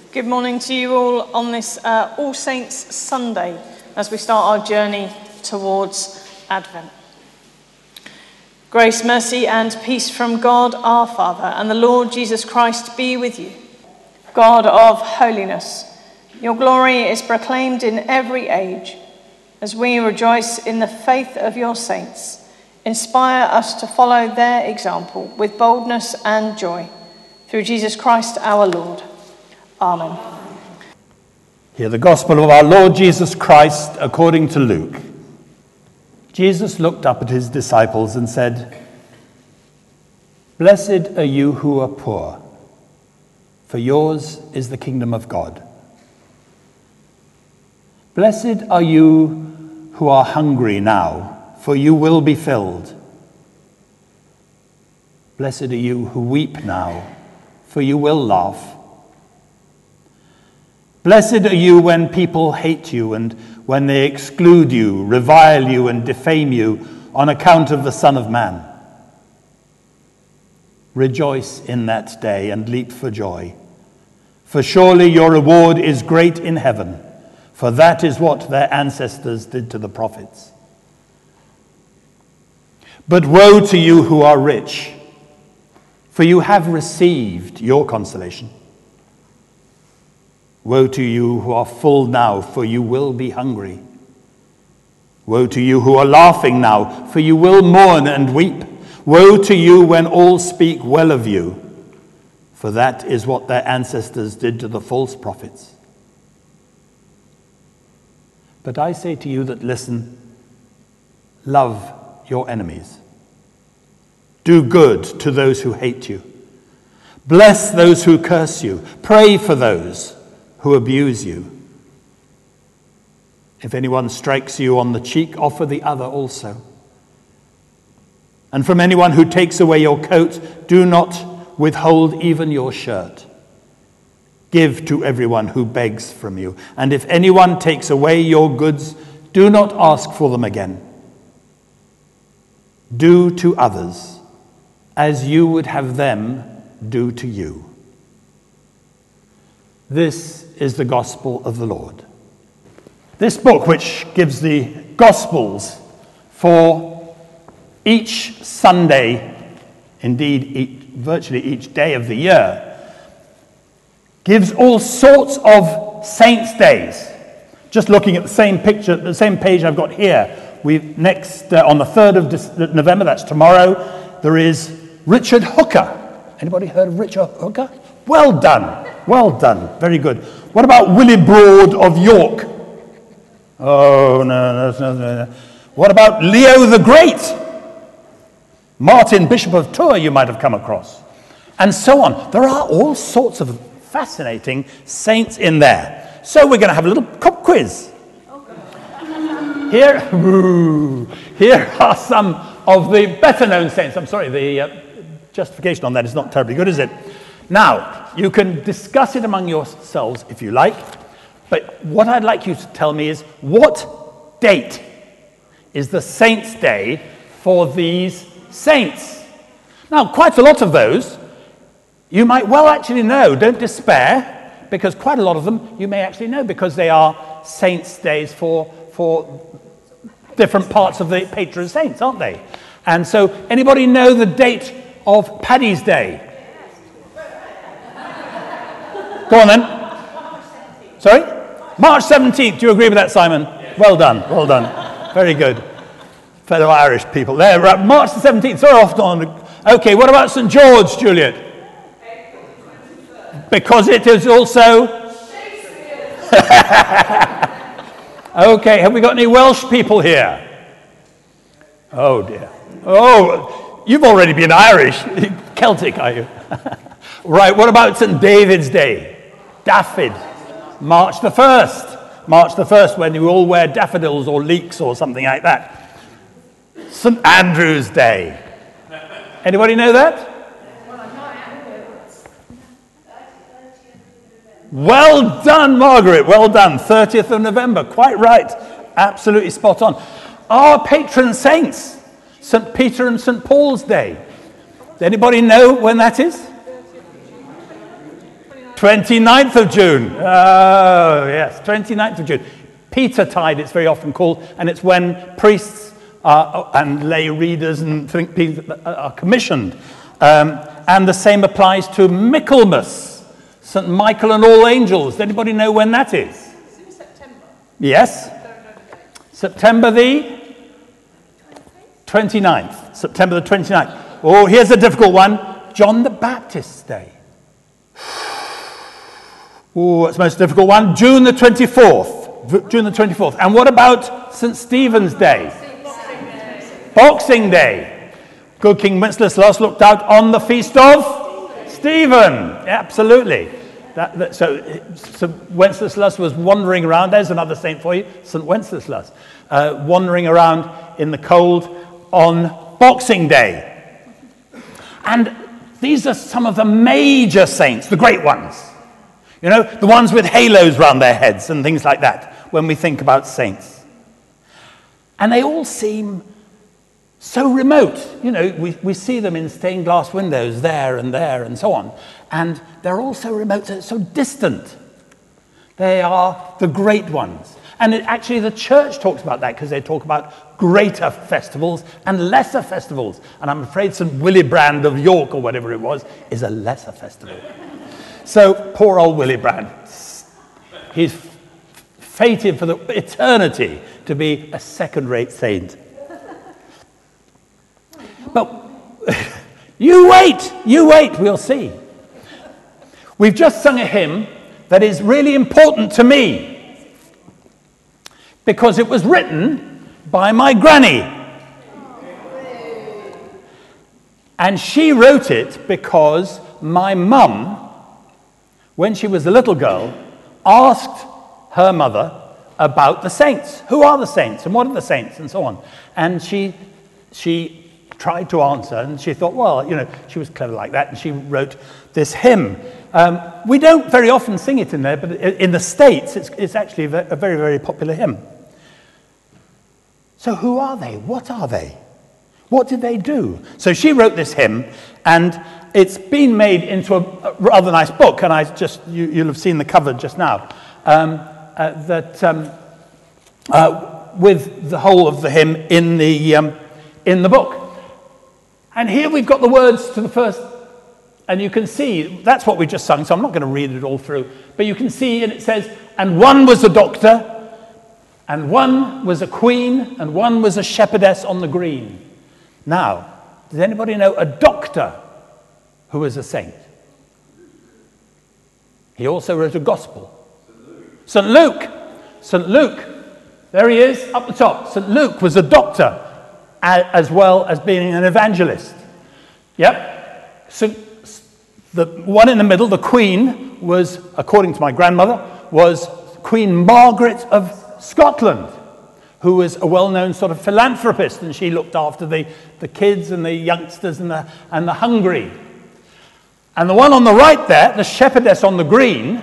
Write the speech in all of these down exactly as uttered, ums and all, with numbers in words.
Good morning to you all on this uh, All Saints Sunday as we start our journey towards Advent. Grace, mercy and peace from God our Father and the Lord Jesus Christ be with you. God of holiness, your glory is proclaimed in every age. As we rejoice in the faith of your saints, inspire us to follow their example with boldness and joy. Through Jesus Christ our Lord. Amen. Hear the gospel of our Lord Jesus Christ according to Luke. Jesus looked up at his disciples and said, "Blessed are you who are poor, for yours is the kingdom of God. Blessed are you who are hungry now, for you will be filled. Blessed are you who weep now, for you will laugh. Blessed are you when people hate you and when they exclude you, revile you and defame you on account of the Son of Man. Rejoice in that day and leap for joy, for surely your reward is great in heaven, for that is what their ancestors did to the prophets. But woe to you who are rich, for you have received your consolation. Woe to you who are full now, for you will be hungry. Woe to you who are laughing now, for you will mourn and weep. Woe to you when all speak well of you, for that is what their ancestors did to the false prophets. But I say to you that listen, love your enemies. Do good to those who hate you. Bless those who curse you. Pray for those who abuse you. If anyone strikes you on the cheek, offer the other also. And from anyone who takes away your coat, do not withhold even your shirt. Give to everyone who begs from you. And if anyone takes away your goods, do not ask for them again. Do to others as you would have them do to you." This is the gospel of the Lord. This book, which gives the Gospels for each Sunday, indeed each, virtually each day of the year, gives all sorts of saints' days. Just looking at the same picture, the same page I've got here, we next uh, on the third of November, that's tomorrow, there is Richard Hooker. Anybody heard of Richard Hooker? Well done. Well done. Very good. What about Willibrord of York? Oh, no, no, no, no, no. What about Leo the Great? Martin, Bishop of Tours, you might have come across. And so on. There are all sorts of fascinating saints in there. So we're going to have a little pop quiz. Here, here are some of the better-known saints. I'm sorry, the uh, justification on that is not terribly good, is it? Now, you can discuss it among yourselves if you like, but what I'd like you to tell me is what date is the Saints' Day for these saints? Now, quite a lot of those you might well actually know. Don't despair, because quite a lot of them you may actually know because they are Saints' Days for, for different parts of the patron saints, aren't they? And so, anybody know the date of Paddy's Day? Go on then. Sorry? March seventeenth. Do you agree with that, Simon? Yes. Well done. Well done. Very good. Fellow Irish people. There, right. March the seventeenth. So often. Okay, what about Saint George, Juliet? Because it is also... Okay, have we got any Welsh people here? Oh, dear. Oh, you've already been Irish. Celtic, are you? Right, what about Saint David's Day? Daffod, March the first. March the first, when you all wear daffodils or leeks or something like that. Saint Andrew's Day. Anybody know that? Well done, Margaret. Well done. thirtieth of November. Quite right. Absolutely spot on. Our patron saints, Saint Peter and Saint Paul's Day. Does anybody know when that is? twenty-ninth of June. Oh, yes, twenty-ninth of June. Petertide, it's very often called, and it's when priests are, and lay readers and people are commissioned. Um, and the same applies to Michaelmas, Saint Michael and all angels. Does anybody know when that is? It's in September. Yes. September the twenty-ninth. September the twenty-ninth. Oh, here's a difficult one. John the Baptist's Day. Oh, that's the most difficult one. June the twenty-fourth. June the twenty-fourth. And what about Saint Stephen's Day? Boxing Day. Boxing Day. Good King Wenceslas looked out on the feast of Stephen. Absolutely. That, that, so, so Wenceslas was wandering around. There's another saint for you, Saint Wenceslas, uh, wandering around in the cold on Boxing Day. And these are some of the major saints, the great ones. You know, the ones with halos round their heads and things like that when we think about saints. And they all seem so remote. You know, we, we see them in stained glass windows there and there and so on. And they're all so remote, so distant. They are the great ones. And it, actually the church talks about that because they talk about greater festivals and lesser festivals. And I'm afraid Saint Willibrand of York, or whatever it was, is a lesser festival. So poor old Willibrand, he's fated for the eternity to be a second-rate saint. But you wait, you wait, we'll see. We've just sung a hymn that is really important to me because it was written by my granny. And she wrote it because my mum, when she was a little girl, asked her mother about the saints. Who are the saints and what are the saints and so on. And she she tried to answer and she thought, well, you know, she was clever like that and she wrote this hymn. Um, we don't very often sing it in there, but in the States it's, it's actually a very, very popular hymn. So who are they? What are they? What did they do? So she wrote this hymn, and it's been made into a, a rather nice book, and I just you, you'll have seen the cover just now, um, uh, that um, uh, with the whole of the hymn in the um, in the book. And here we've got the words to the first, and you can see that's what we just sung. So I'm not going to read it all through, but you can see, and it says, "And one was a doctor, and one was a queen, and one was a shepherdess on the green." Now, does anybody know a doctor who was a saint? He also wrote a gospel. Saint Luke. Saint Luke. There he is, up the top. Saint Luke was a doctor as well as being an evangelist. Yep. So the one in the middle, the queen, was, according to my grandmother, was Queen Margaret of Scotland, who was a well-known sort of philanthropist, and she looked after the, the kids and the youngsters and the, and the hungry. And the one on the right there, the shepherdess on the green,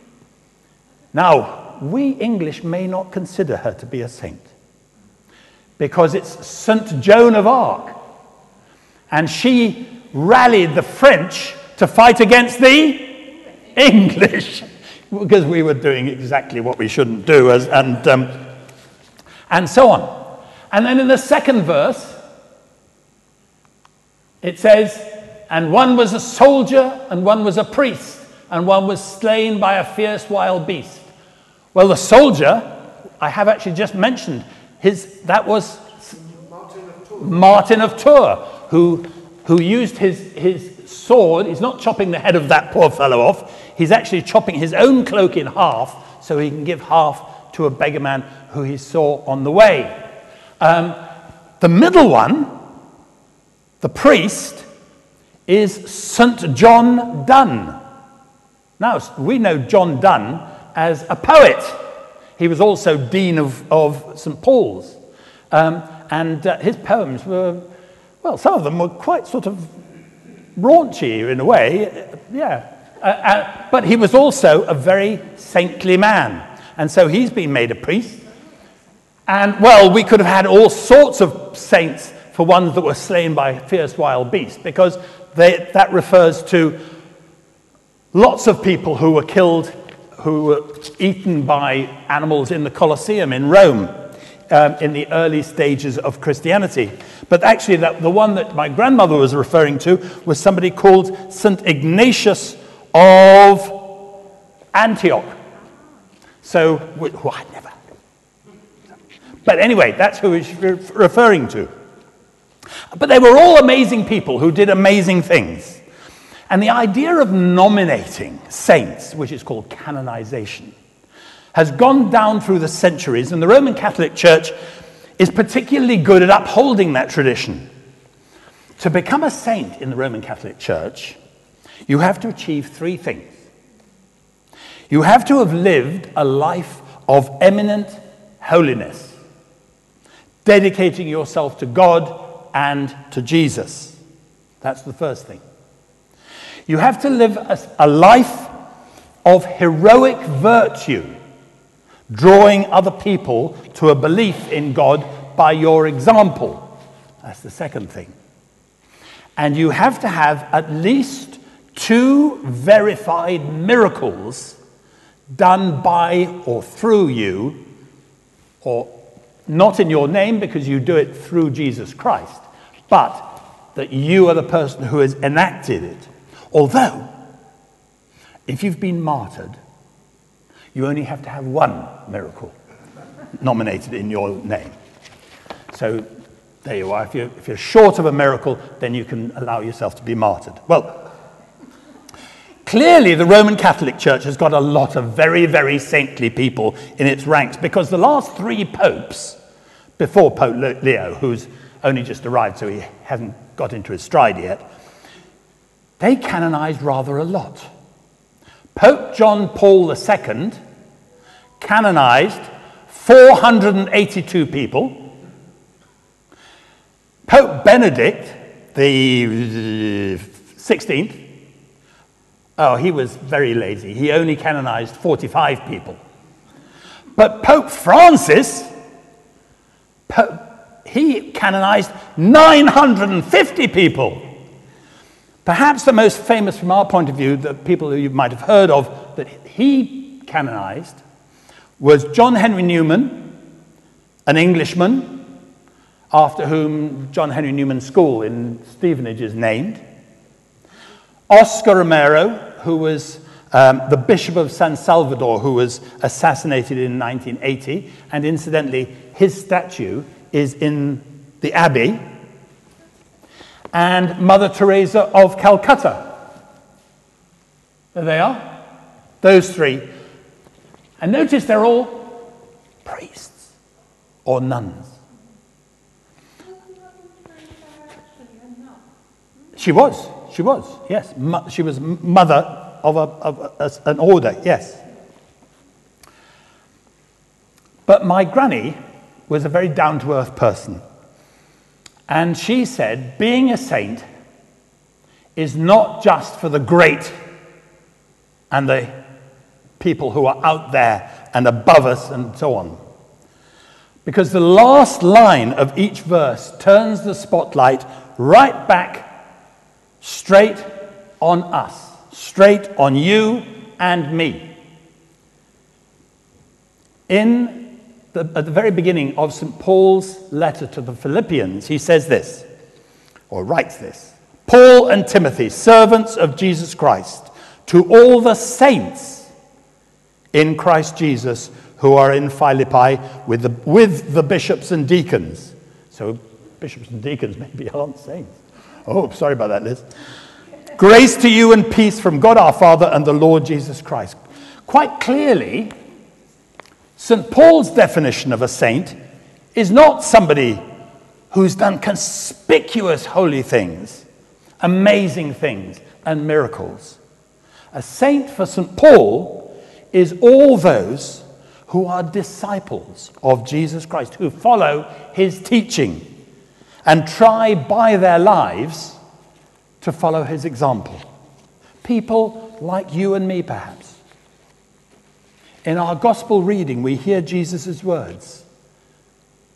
now, we English may not consider her to be a saint, because it's Saint Joan of Arc, and she rallied the French to fight against the English, because we were doing exactly what we shouldn't do, as, and... Um, And so on. And then in the second verse, it says, "And one was a soldier, and one was a priest, and one was slain by a fierce wild beast." Well, the soldier, I have actually just mentioned, his that was Martin of Tours, Martin of Tours who, who used his, his sword. He's not chopping the head of that poor fellow off. He's actually chopping his own cloak in half so he can give half to a beggar man who he saw on the way. Um, the middle one, the priest, is Saint John Donne. Now, we know John Donne as a poet. He was also Dean of, of Saint Paul's. Um, and uh, his poems were, well, some of them were quite sort of raunchy in a way, yeah. Uh, uh, but he was also a very saintly man. And so he's been made a priest. And, well, we could have had all sorts of saints for ones that were slain by fierce wild beasts, because they, that refers to Lots of people who were killed, who were eaten by animals in the Colosseum in Rome um, in the early stages of Christianity. But actually, that, the one that my grandmother was referring to was somebody called Saint Ignatius of Antioch. So, well, I never. But anyway, that's who he's referring to. But they were all amazing people who did amazing things. And the idea of nominating saints, which is called canonization, has gone down through the centuries, and the Roman Catholic Church is particularly good at upholding that tradition. To become a saint in the Roman Catholic Church, you have to achieve three things. You have to have lived a life of eminent holiness, dedicating yourself to God and to Jesus. That's the first thing. You have to live a, a life of heroic virtue, drawing other people to a belief in God by your example. That's the second thing. And you have to have at least two verified miracles done by or through you, or not in your name because you do it through Jesus Christ, but that you are the person who has enacted it. Although, if you've been martyred, you only have to have one miracle nominated in your name. So there you are. If you're, if you're short of a miracle, then you can allow yourself to be martyred. Well, clearly the Roman Catholic Church has got a lot of very, very saintly people in its ranks, because the last three popes, before Pope Leo, who's only just arrived, so he hasn't got into his stride yet, they canonized rather a lot. Pope John Paul the Second canonized four hundred eighty-two people. Pope Benedict the sixteenth, oh, he was very lazy. He only canonized forty-five people. But Pope Francis, Pope, he canonized nine hundred fifty people. Perhaps the most famous from our point of view, the people who you might have heard of that he canonized, was John Henry Newman, an Englishman, after whom John Henry Newman School in Stevenage is named. Oscar Romero, who was um, the Bishop of San Salvador, who was assassinated in nineteen eighty, and incidentally, his statue is in the Abbey. And Mother Teresa of Calcutta. There they are, those three. And notice they're all priests or nuns. She was, she was, yes. Mo- she was mother of, a, of a, an order, yes. But my granny was a very down-to-earth person. And she said, being a saint is not just for the great and the people who are out there and above us and so on. Because the last line of each verse turns the spotlight right back straight on us, straight on you and me. In The, at the very beginning of Saint Paul's letter to the Philippians, he says this, or writes this: Paul and Timothy, servants of Jesus Christ, to all the saints in Christ Jesus who are in Philippi with the, with the bishops and deacons. So bishops and deacons maybe aren't saints. Oh, sorry about that, Liz. Grace to you and peace from God our Father and the Lord Jesus Christ. Quite clearly, Saint Paul's definition of a saint is not somebody who's done conspicuous holy things, amazing things, and miracles. A saint for Saint Paul is all those who are disciples of Jesus Christ, who follow his teaching and try by their lives to follow his example. People like you and me, perhaps. In our gospel reading, we hear Jesus' words.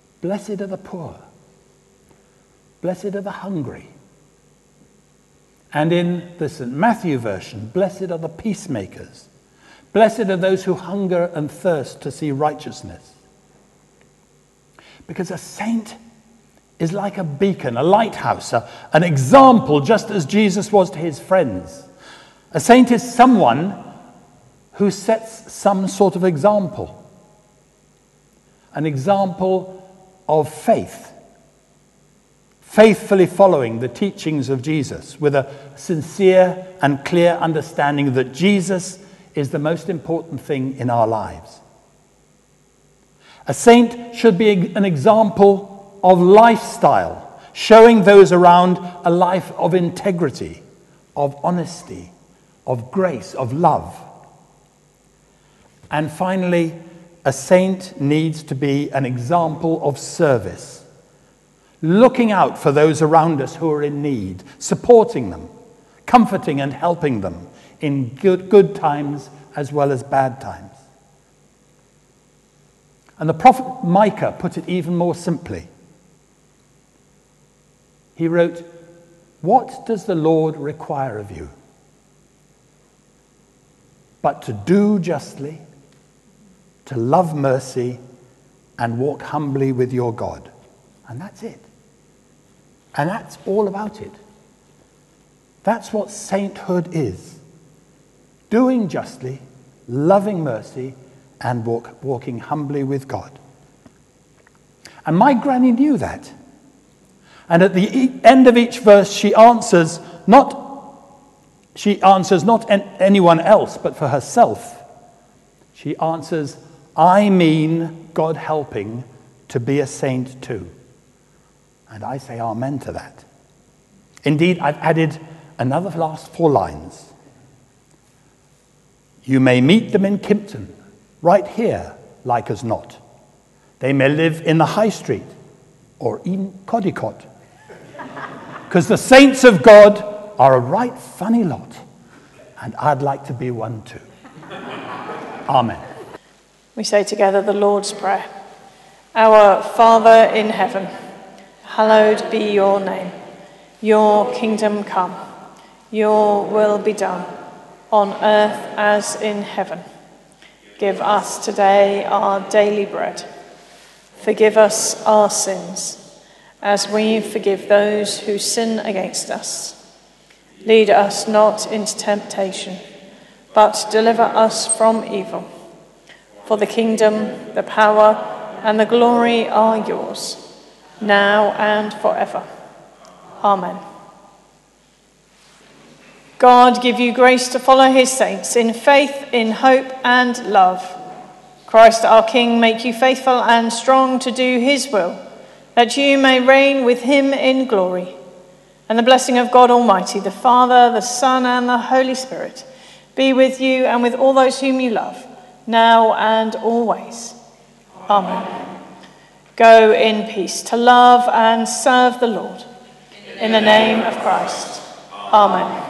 Blessed are the poor. Blessed are the hungry. And in the Saint Matthew version, blessed are the peacemakers. Blessed are those who hunger and thirst to see righteousness. Because a saint is like a beacon, a lighthouse, a, an example, just as Jesus was to his friends. A saint is someone who sets some sort of example. An example of faith. Faithfully following the teachings of Jesus with a sincere and clear understanding that Jesus is the most important thing in our lives. A saint should be an example of lifestyle, showing those around a life of integrity, of honesty, of grace, of love. And finally, a saint needs to be an example of service, looking out for those around us who are in need, supporting them, comforting and helping them in good, good times as well as bad times. And the prophet Micah put it even more simply. He wrote, "What does the Lord require of you? But to do justly, to love mercy, and walk humbly with your God." And that's it. And that's all about it. That's what sainthood is. Doing justly, loving mercy, and walk, walking humbly with God. And my granny knew that. And at the e- end of each verse, she answers not she answers not en- anyone else, but for herself. She answers, "I mean God helping to be a saint too." And I say amen to that. Indeed, I've added another last four lines. You may meet them in Kimpton, right here, like as not. They may live in the High Street or in Codicot. Because the saints of God are a right funny lot. And I'd like to be one too. Amen. We say together the Lord's Prayer. Our Father in heaven, hallowed be your name. Your kingdom come. Your will be done, on earth as in heaven. Give us today our daily bread. Forgive us our sins, as we forgive those who sin against us. Lead us not into temptation, but deliver us from evil. For the kingdom, the power, and the glory are yours, now and forever. Amen. God give you grace to follow his saints in faith, in hope, and love. Christ our King make you faithful and strong to do his will, that you may reign with him in glory. And the blessing of God Almighty, the Father, the Son, and the Holy Spirit be with you and with all those whom you love, now and always. Amen. Go in peace to love and serve the Lord. In the name of Christ. Amen.